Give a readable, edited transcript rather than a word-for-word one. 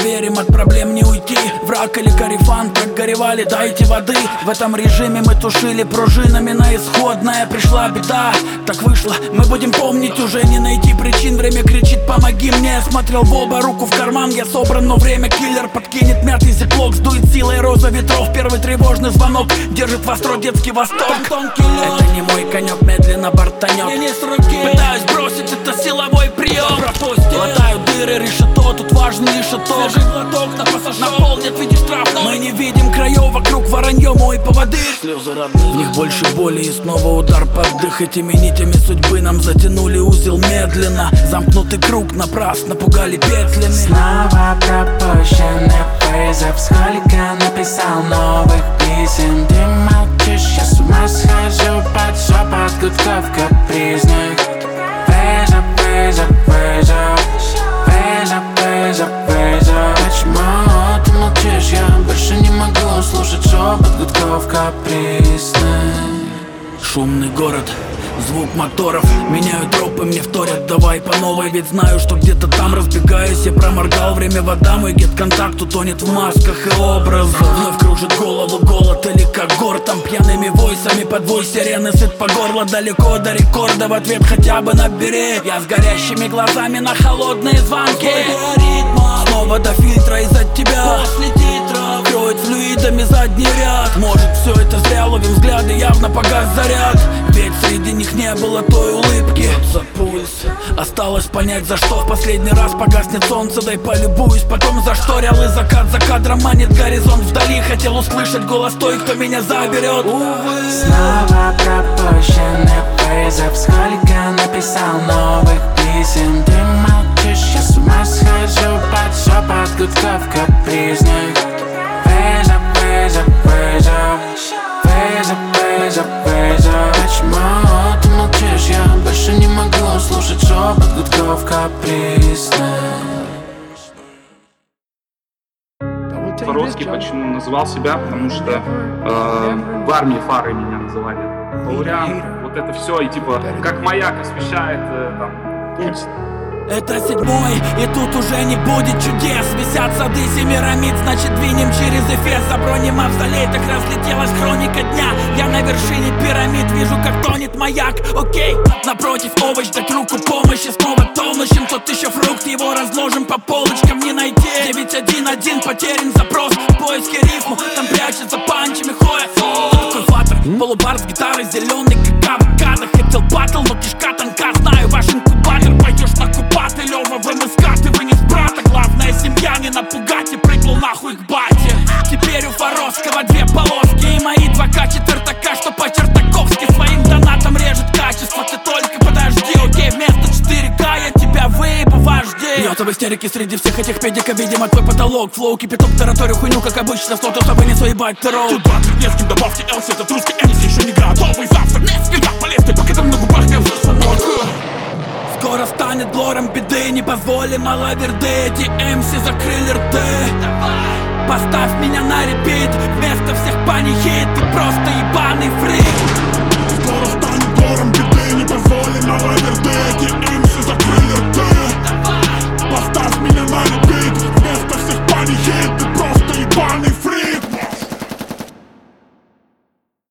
проверим, от проблем не уйти. Враг или корефан, как горевали, дайте воды. В этом режиме мы тушили пружинами на исходное. Пришла беда, так вышло, мы будем помнить. Уже не найти причин, время кричит помоги мне. Смотрел в оба, руку в карман, я собран, но время киллер подкинет мятый зиплок. Сдует силой роза ветров, первый тревожный звонок держит востро детский восторг. Это не мой конек, медленно бортанет. Пытаюсь бросить, это силовой прием. Глотаю дыры, решето, тут важен лишь итог. Свежий глоток на пассажир наполнит, видишь штрафной. Мы не видим краев, вокруг воронье, мой поводырь. Слезы родных, в них больше боли и снова удар под дых. Этими нитями судьбы нам затянули узел медленно. Замкнутый круг, напрасно пугали петлями. Снова пропущенный вызов, сколько написал новых писем. Ты молчишь, я с ума схожу под шепот гудков капризных. Вызов, вызов, вызов, вызов, вызов, вызов. Почему ты молчишь, я больше не могу слушать шепот гудков капризных. Шумный город, звук моторов, меняют тропы, мне вторят, давай по новой. Ведь знаю, что где-то там разбегаюсь, я проморгал время, вода, мой гет-контакт утонет в масках и образах. Вновь кружит голову голод или как гор, там пьяными войсами под вой сирены сыт по горло. Далеко до рекорда, в ответ хотя бы набери. Я с горящими глазами на холодные звонки. Снова до фильтра из-за тебя. После титра кроет флюидами задний ряд. Может, все это зря, ловим взгляды, явно погас заряд. Ведь среди них не было той улыбки. За пульс, осталось понять, за что в последний раз погаснет солнце. Дай полюбуюсь, потом зашторил и закат за кадром манит горизонт вдали. Хотел услышать голос той, кто меня заберет. Увы. Снова пропущенный вызов, сколько написал новых писем. Ты молчишь, я с ума схожу под шепот гудков капризных. Вызов, вызов, вызов, вызов, вызов, вызов. Почему ты молчишь, я больше не могу слушать шепот гудков капризных. Фаровский почему назвал себя, потому что в армии фары меня называли. Лауриан, вот это все, и типа как маяк освещает там путь. Это седьмой, и тут уже не будет чудес. Висят сады Семирамид, значит двинем через Эфес. За бронемавзолей так разлетелась хроника дня. Я на вершине пирамид, вижу, как тонет маяк. Окей, напротив овощ, дать руку помощи. Снова тонущим, тот еще фрукт, его разложим по полочкам. Не найти 911, потерян запрос. В поиске рифму, там прячется панчами хоя. Такой фатер, полубар с гитарой, зеленый как авокадо. Хотел батл, но кишка тонка, знаю ваш инкубатор. Пойдешь на купаты, Лёва в МСК, ты вынес брата. Главная семья, не напугать, и прыгнул нахуй к бате. Теперь у Фаровского две полоски, и мои 2К4К, что по-чертаковски. Своим донатом режет качество, ты только подожди. Окей, вместо 4К я тебя выебу, вожди. Я-то в истерике среди всех этих педиков, видимо, твой потолок. Флоу, кипяток, тараторю хуйню, как обычно. Слото, чтобы не своебать террор. Тут батл, не с кем, добавьте Элси, этот русский МС еще не готовый. Завтра Невский, я полез, ты пакетом на губах, я взрываю. Скоро станет лором беды, не позволим малаверды. Эти МС закрыли рты. Поставь меня на репит,